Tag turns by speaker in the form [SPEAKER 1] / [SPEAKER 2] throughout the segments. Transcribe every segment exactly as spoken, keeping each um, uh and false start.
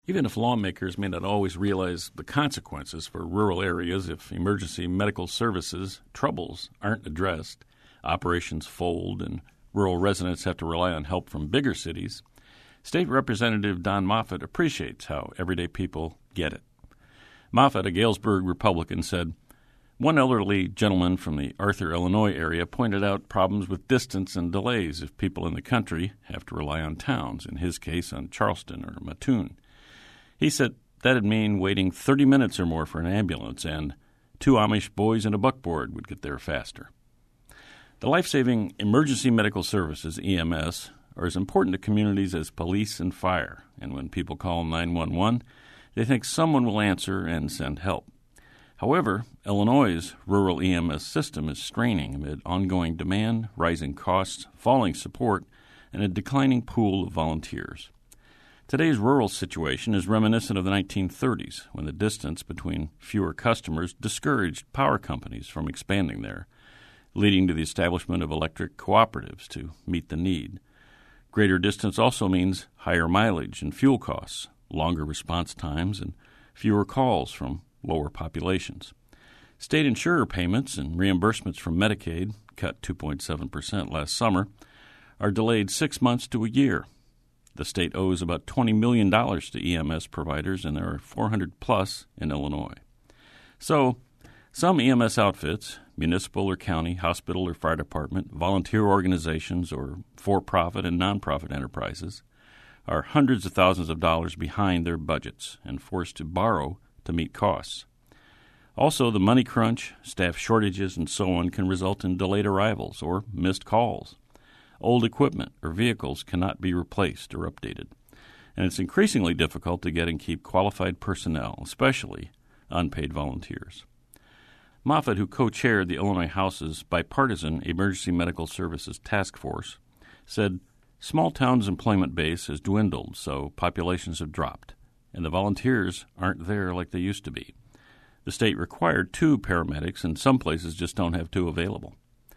[SPEAKER 1] Even if lawmakers may not always realize the consequences for rural areas if emergency medical services troubles aren't addressed, operations fold, and rural residents have to rely on help from bigger cities, State Representative Don Moffett appreciates how everyday people get it. Moffett, a Galesburg Republican, said, "One elderly gentleman from the Arthur, Illinois area pointed out problems with distance and delays if people in the country have to rely on towns, in his case on Charleston or Mattoon. He said that'd mean waiting thirty minutes or more for an ambulance, and two Amish boys and a buckboard would get there faster." The life-saving emergency medical services, E M S, are as important to communities as police and fire, and when people call nine one one, they think someone will answer and send help. However, Illinois' rural E M S system is straining amid ongoing demand, rising costs, falling support, and a declining pool of volunteers. Today's rural situation is reminiscent of the nineteen thirties, when the distance between fewer customers discouraged power companies from expanding there, leading to the establishment of electric cooperatives to meet the need. Greater distance also means higher mileage and fuel costs, longer response times, and fewer calls from lower populations. State insurer payments and reimbursements from Medicaid, cut two point seven percent last summer, are delayed six months to a year. The state owes about twenty million dollars to E M S providers, and there are four hundred plus in Illinois. So, some E M S outfits, municipal or county, hospital or fire department, volunteer organizations, or for-profit and nonprofit enterprises, are hundreds of thousands of dollars behind their budgets and forced to borrow to meet costs. Also, the money crunch, staff shortages, and so on can result in delayed arrivals or missed calls. Old equipment or vehicles cannot be replaced or updated, and it's increasingly difficult to get and keep qualified personnel, especially unpaid volunteers. Moffett, who co-chaired the Illinois House's bipartisan Emergency Medical Services Task Force, said, "Small towns' employment base has dwindled, so populations have dropped, and the volunteers aren't there like they used to be. The state required two paramedics, and some places just don't have two available."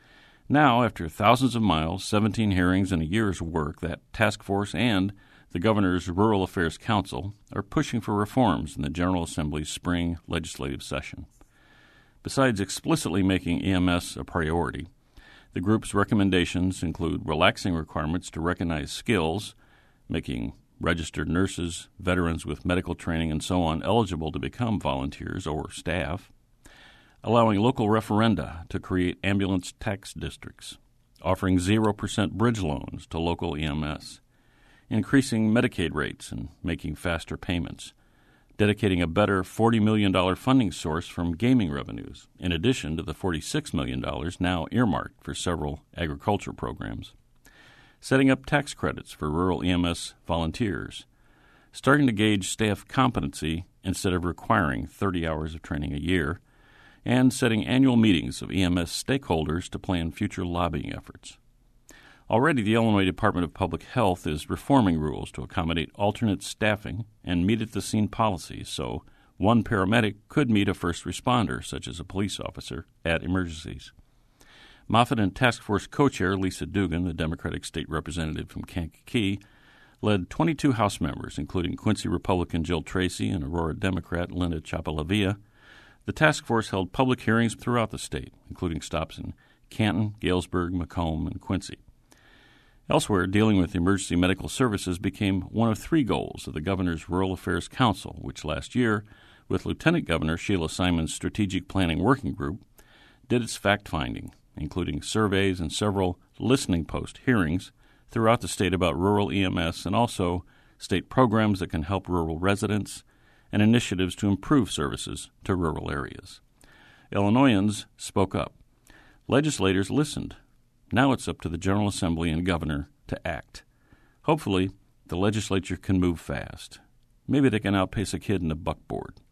[SPEAKER 1] Now, after thousands of miles, seventeen hearings, and a year's work, that task force and the Governor's Rural Affairs Council are pushing for reforms in the General Assembly's spring legislative session. Besides explicitly making E M S a priority, the group's recommendations include relaxing requirements to recognize skills, making registered nurses, veterans with medical training, and so on eligible to become volunteers or staff, allowing local referenda to create ambulance tax districts, offering zero percent bridge loans to local E M S, increasing Medicaid rates and making faster payments, dedicating a better forty million dollars funding source from gaming revenues, in addition to the forty-six million dollars now earmarked for several agriculture programs, setting up tax credits for rural E M S volunteers, starting to gauge staff competency instead of requiring thirty hours of training a year, and setting annual meetings of E M S stakeholders to plan future lobbying efforts. Already, the Illinois Department of Public Health is reforming rules to accommodate alternate staffing and meet-at-the-scene policies, so one paramedic could meet a first responder, such as a police officer, at emergencies. Moffett and Task Force co-chair Lisa Dugan, the Democratic state representative from Kankakee, led twenty-two House members, including Quincy Republican Jill Tracy and Aurora Democrat Linda Chapalavia. The task force held public hearings throughout the state, including stops in Canton, Galesburg, Macomb, and Quincy. Elsewhere, dealing with emergency medical services became one of three goals of the Governor's Rural Affairs Council, which last year, with Lieutenant Governor Sheila Simon's Strategic Planning Working Group, did its fact-finding, including surveys and several listening post hearings throughout the state about rural E M S and also state programs that can help rural residents and initiatives to improve services to rural areas. Illinoisans spoke up. Legislators listened. Now it's up to the General Assembly and Governor to act. Hopefully, the legislature can move fast. Maybe they can outpace a kid in a buckboard.